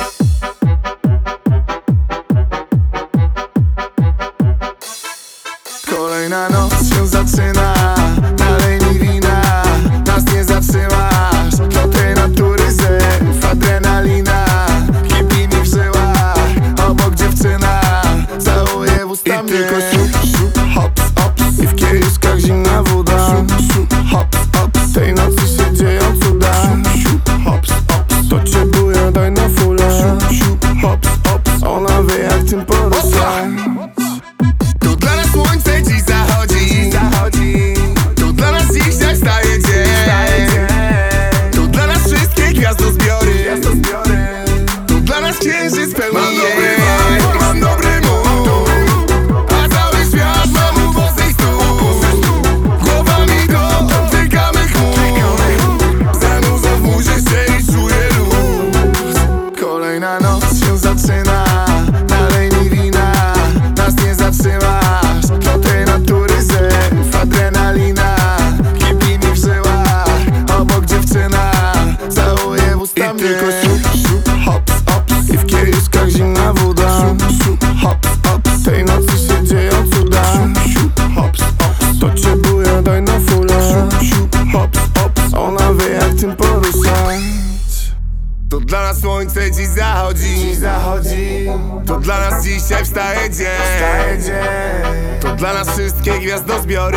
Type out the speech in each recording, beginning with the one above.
Kolejna noc się zaczyna, nalej mi wina, nas nie zatrzymasz. Do tej natury zew, adrenalina, kipi mi w żyłach, obok dziewczyna, całuje w usta mnie. I tylko siup, siup, hops, hops, i w kieliszkach zimna woda. Siup, siup, hops, hops, tej nocy się dzieją cuda. Siup, siup, hops, hops, to cię buja, daj na fulę. Siup, siup, hops, hops, ona wie jak tym poruszać. To dla nas słońce dziś zachodzi, to dla nas dzisiaj wstaje dzień, to dla nas wszystkie gwiazdozbiory, to dla nas księżyc pełni jej. Mam dobry mood, a cały świat ma mu włosy stóp. Głowami dotykamy chmur, zanurza w murze się i czuję luz. Kolejna noc się zaczyna, nalej mi wina, nas nie zatrzymasz. Do tej natury zew, adrenalina, kipi mi w żyłach, obok dziewczyna, całuje w usta mnie. I tylko siup, siup, hops, hops, i w kieliszkach zimna woda. Siup, siup, hops, hops, tej nocy się dzieją cuda. Siup, siup, hops, hops, to cię buja, daj na fulę. Siup, siup, hops, hops, ona wie jak tym poruszać. To dla nas słońce dziś zachodzi, to dla nas dzisiaj wstaje dzień, to dla nas wszystkie gwiazdozbiory,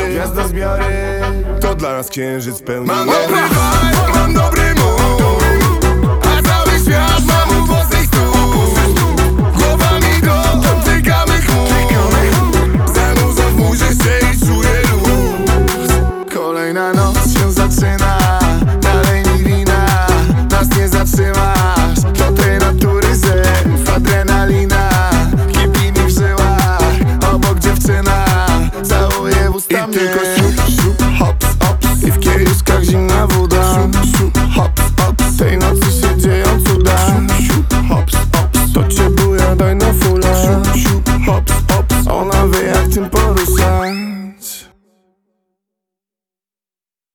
to dla nas księżyc pełni. Mam dobry vibe, mam dobry mood, a cały świat ma mu włosy stóp. Głowami dotykamy chmur, zanurza w murze się i czuję luz. Kolejna noc się zaczyna, nalej mi wina, nas nie zatrzymasz. Do tej natury zew, adrenalina, kipi mi w żyłach, obok dziewczyna, całuje w usta mnie.